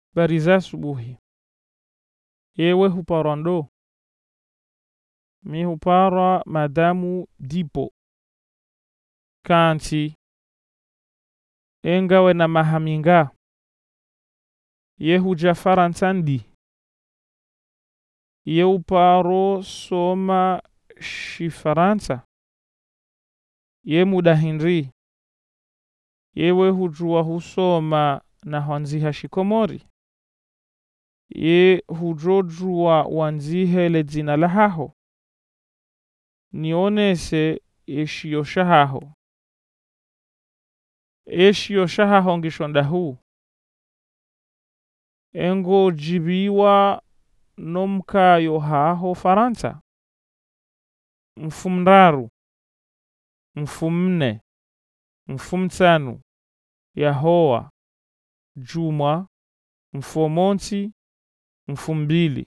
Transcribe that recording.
Bariza asubuhi. Ewe huparwa ndo? Mi huparwa madamu dipo. Kanti. Engawe na mahaminga. Ye huja faransandi. Ye uparo soma shifaransa. Ye muda hinri. Yewe hujua husoma na hanziha shikomori. Ye hujojua wanzihe le dzina lahaho. Nionese eshio shahaho. Eshio shahaho ngishonda huu. Engo jibiwa nomka yohaho faransa. Mfumraru. Mfumne. Mfumtsanu. Yahoa. Juma. Mfomonsi. Mfumbili.